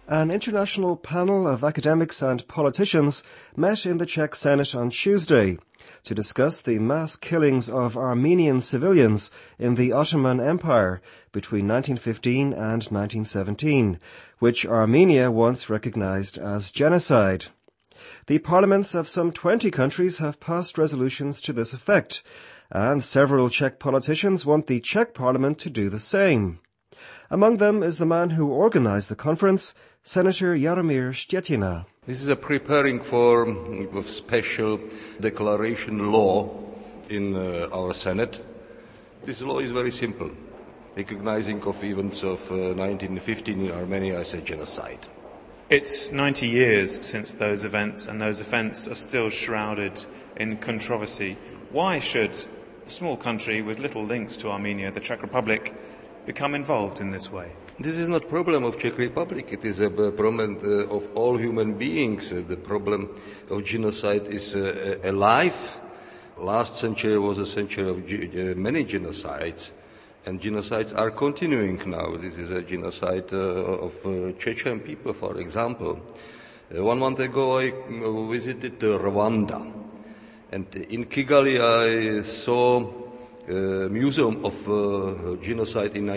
An international panel of academics and politicians met in the Czech Senate on Tuesday to discuss the mass killings of Armenian civilians in the Ottoman Empire between 1915 and 1917, which Armenia once recognized as genocide. The parliaments of some 20 countries have passed resolutions to this effect, and several Czech politicians want the Czech parliament to do the same. Among them is the man who organized the conference, Senator Jaromír Štětina. This is a preparing for a special declaration law in our Senate. This law is very simple, recognizing of events of 1915 in Armenia as a genocide. It's 90 years since those events, and those events are still shrouded in controversy. Why should a small country with little links to Armenia, the Czech Republic, become involved in this way? This is not a problem of Czech Republic. It is a problem of all human beings. The problem of genocide is alive. Last century was a century of many genocides, and genocides are continuing now. This is a genocide of Chechen people, for example. 1 month ago I visited Rwanda, and in Kigali I saw Museum of Genocide in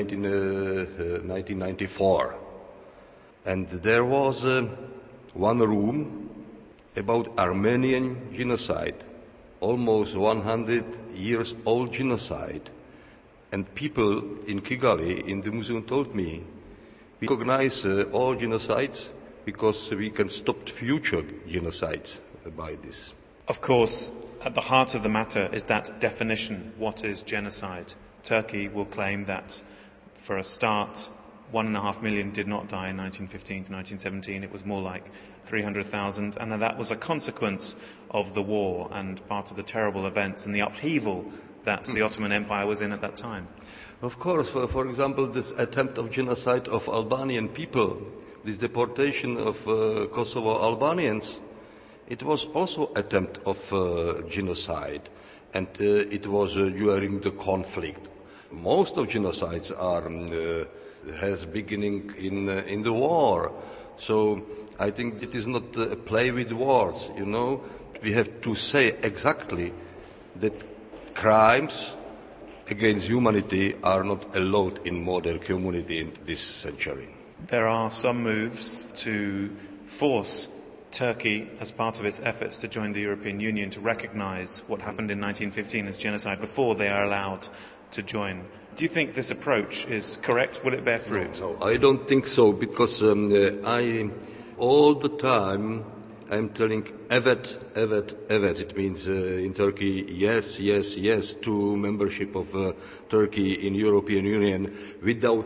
1994. And there was one room about Armenian genocide, almost 100 years old genocide. And people in Kigali, in the museum, told me, we recognize all genocides because we can stop future genocides by this. Of course, at the heart of the matter is that definition. What is genocide? Turkey will claim that, for a start, 1.5 million did not die in 1915 to 1917. It was more like 300,000, and that was a consequence of the war and part of the terrible events and the upheaval that the Ottoman Empire was in at that time. Of course, for example, this attempt of genocide of Albanian people, this deportation of Kosovo Albanians, it was also an attempt of genocide, and it was during the conflict. Most of genocides has beginning in the war. So I think it is not a play with words, you know. We have to say exactly that crimes against humanity are not allowed in modern community in this century. There are some moves to force Turkey, as part of its efforts to join the European Union, to recognize what happened in 1915 as genocide before they are allowed to join. Do you think this approach is correct? Will it bear fruit? No, I don't think so, because all the time I'm telling evet. It means in Turkey, yes to membership of Turkey in European Union without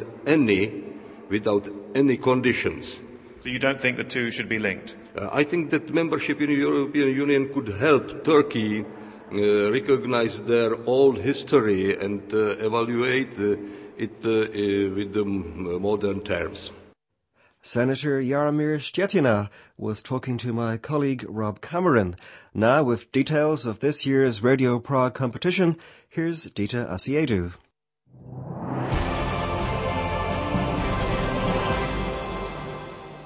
any conditions. So you don't think the two should be linked? I think that membership in the European Union could help Turkey recognize their old history and evaluate it with the modern terms. Senator Jaromír Štětina was talking to my colleague Rob Cameron. Now, with details of this year's Radio Prague competition, here's Dita Asiedu.